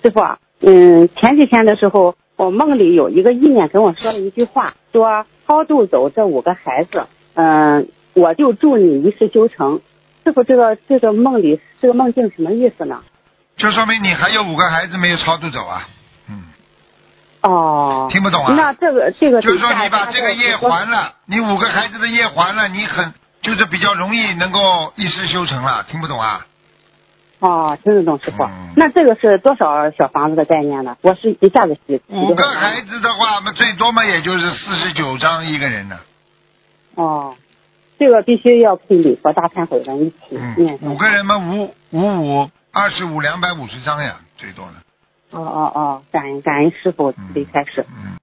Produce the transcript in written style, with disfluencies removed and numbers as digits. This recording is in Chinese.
师傅，前几天的时候，我梦里有一个意念跟我说了一句话，说超度走这5个孩子，我就祝你一世修成。师傅，这个梦里这个梦境什么意思呢？ 就说明你还有5个孩子没有超度走啊。 哦， 听不懂啊？ 那这个就是说你把这个业还了，你5个孩子的业还了，你就是比较容易能够一世修成了。听不懂啊？ 哦，听得懂师傅。那这个是多少小房子的概念呢？我是一下子 5个孩子的话，最多嘛也就是49张一个人呢。 哦，这个必须要配礼佛大忏悔文一起念。 5个人嘛，55 25 250张呀，最多了。 感恩师傅慈悲开示。